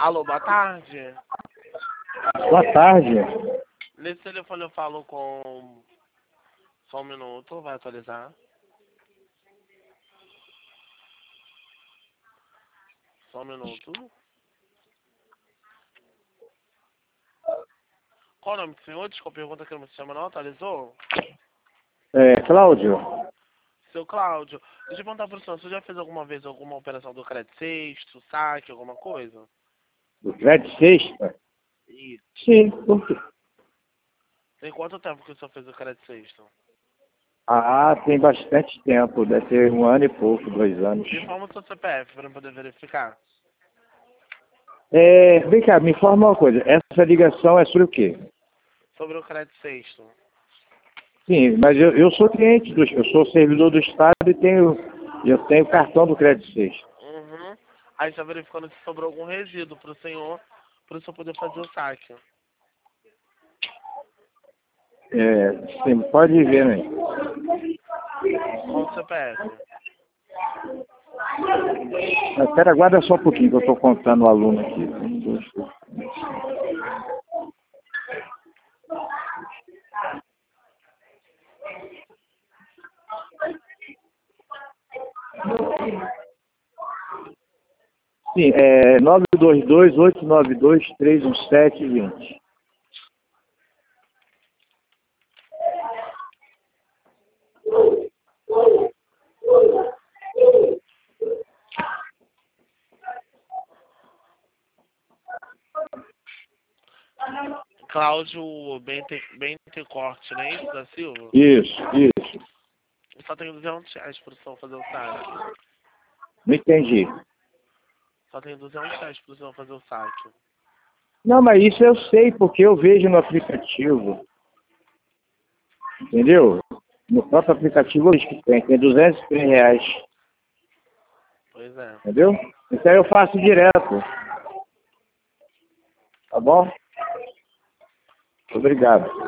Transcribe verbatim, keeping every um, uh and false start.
Alô, boa tarde. Boa tarde. Nesse telefone eu falo com... Só um minuto, vai atualizar. Só um minuto. Qual o nome do senhor? Desculpa, pergunta que não se chama não, atualizou? É, Cláudio. Seu Cláudio, deixa eu perguntar pro senhor, você já fez alguma vez alguma operação do crédito sexto, saque, alguma coisa? Do crédito sexta? Isso. Sim, por quê? Tem quanto tempo que o senhor fez o crédito sexto? Ah, tem bastante tempo. Deve ter um ano e pouco, dois anos. Informa o seu C P F para eu poder verificar. É, vem cá, me informa uma coisa. Essa ligação é sobre o quê? Sobre o crédito sexto. Sim, mas eu, eu sou cliente, do, eu sou servidor do Estado e tenho, eu tenho cartão do crédito sexta. Uhum. Aí está verificando se sobrou algum resíduo para o senhor, para o senhor poder fazer o saque. É, sim, pode ver, né? Qual o C P F? Mas, Espera, aguarda só um pouquinho que eu estou contando o aluno aqui. Um, dois, três. Sim, é nove dois dois, oito nove dois, três um sete, vinte. Cláudio Bentecorte, não é isso, da Silva? Isso, isso. Só tem duzentos reais para o senhor fazer o saque. Não entendi. Só tem duzentos reais para o senhor fazer o saque. Não, mas isso eu sei, porque eu vejo no aplicativo. Entendeu? No próprio aplicativo diz que tem, tem duzentos e três reais. Pois é. Entendeu? Então eu faço direto. Tá bom? Obrigado.